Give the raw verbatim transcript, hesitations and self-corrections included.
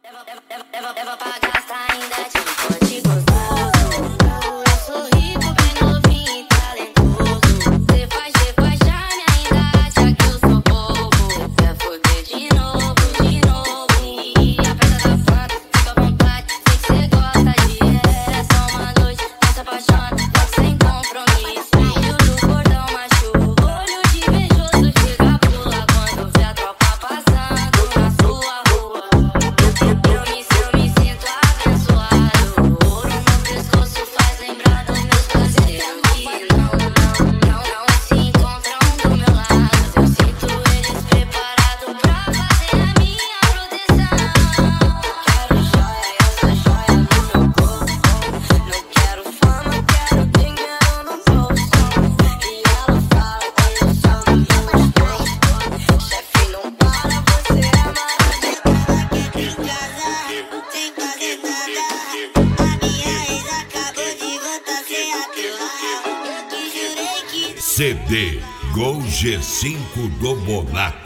Leva, leva, leva, leva, leva pra gastar ainda de pote gostoso. Eu sou rico, bem novinho e talentoso. Cê faz, cê faz charme, ainda acha que eu sou bobo. Quer foder de novo, de novo. E a pedra da planta, fica à vontade. Sei que cê gosta de é só uma noite, não se apaixona, logo sem compromisso. Filho do cordão machuca, olho de invejoso chega pula quando vê a tropa passando na sua rua. Eu me, eu me sinto abençoado. Ouro no pescoço faz lembrar dos meus parceiros que não, não, não, não se encontram do meu lado. Eu sinto eles preparados pra fazer a minha proteção. Quero joia, essa joia no meu corpo. Não quero fama, quero dinheiro no bolso. E ela fala que eu sou muito gostoso. Chefe, não para, você é C D Gol G cinco do Monarca.